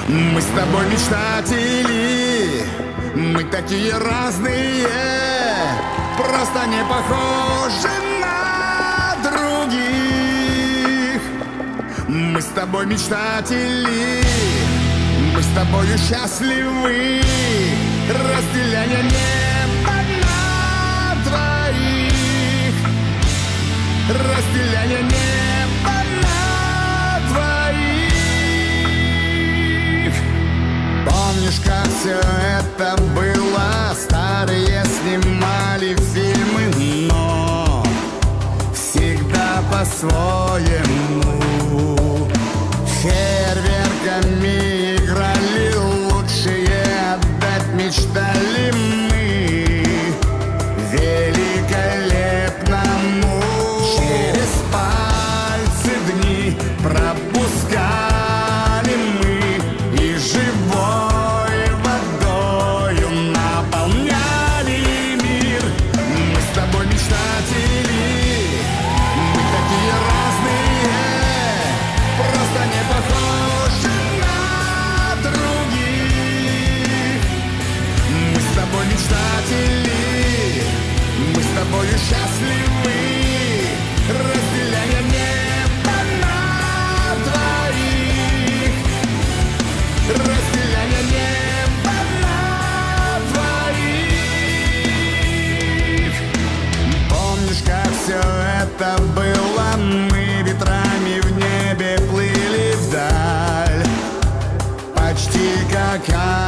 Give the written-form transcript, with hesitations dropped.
Мы с тобой мечтатели, мы такие разные, просто не похожи на других. Мы с тобой мечтатели, мы с тобою счастливы, разделяя небо на двоих, разделяя небо на двоих. Помнишь, как все это было? Старые снимали фильмы, но всегда по-своему. Фейерверками играли, лучшие отдать мечтали мы великолепному. Через пальцы дни пропускали мы и живой водою наполняли мир. Мы с тобой мечтатели, мы такие разные, просто не похожи на других. Мы с тобой мечтатели, мы с тобою счастливы, разделяя небо на двоих, разделяя небо на двоих. Помнишь, как все это было? Мы ветрами в небе плыли вдаль, почти как